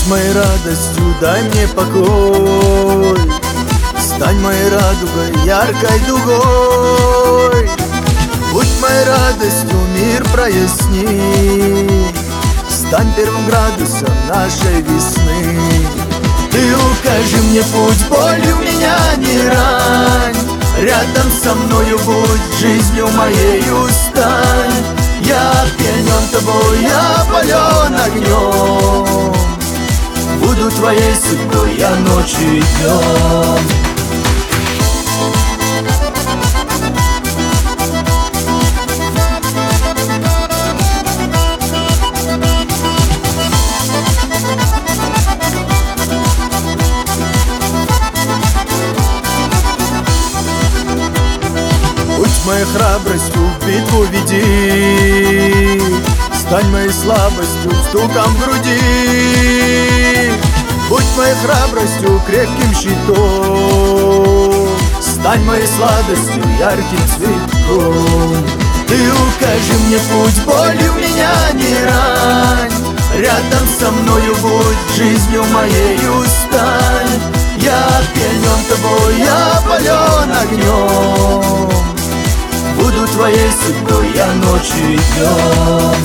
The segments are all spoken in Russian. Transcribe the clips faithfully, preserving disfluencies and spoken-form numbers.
моей радостью, дай мне покой. Стань моей радугой, яркой дугой. Будь моей радостью, мир проясни. Стань первым градусом нашей весны. Ты укажи мне путь, болью меня не рань. Рядом со мною будь, жизнью моею стань. Я опьянен тобой, я опален огнем. Буду твоей судьбой я ночью и днем. Будь моей храбростью, в битву веди. Стань моей слабостью, стуком в груди. Будь моей храбростью, крепким щитом. Стань моей сладостью, ярким цветком. Ты укажи мне путь, болью меня не рань. Рядом со мною будь, жизнью моею стань. Я опьянен тобой, я опален огнем. Буду твоей судьбой я ночью и днем.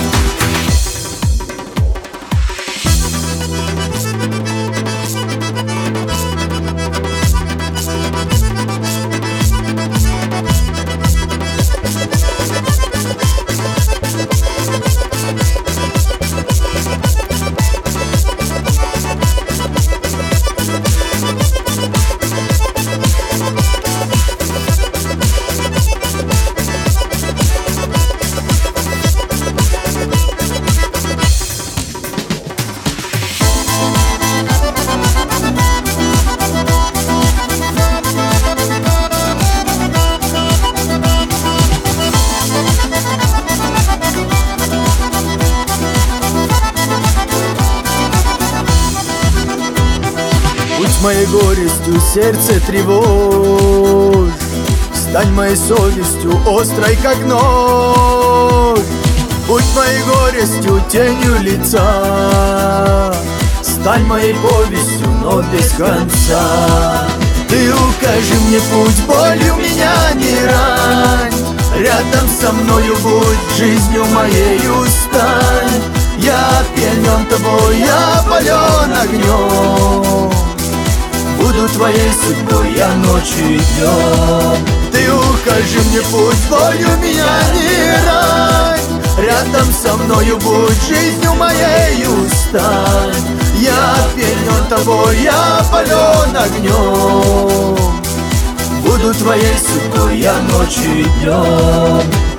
Будь моей горестью, сердце тревожь. Стань моей совестью, острой как нож. Будь моей горестью, тенью лица. Стань моей повестью, но без конца. Ты укажи мне путь, болью меня не рань. Рядом со мною будь, жизнью моею стань. Я опьянен тобой, я опален огнем. Буду твоей судьбой я ночью и днем. Ты укажи мне путь, болью меня не рань. Рядом со мною будь, жизнью моею стань. Я опьянен тобой, я опален огнем. Буду твоей судьбой я ночью и днем.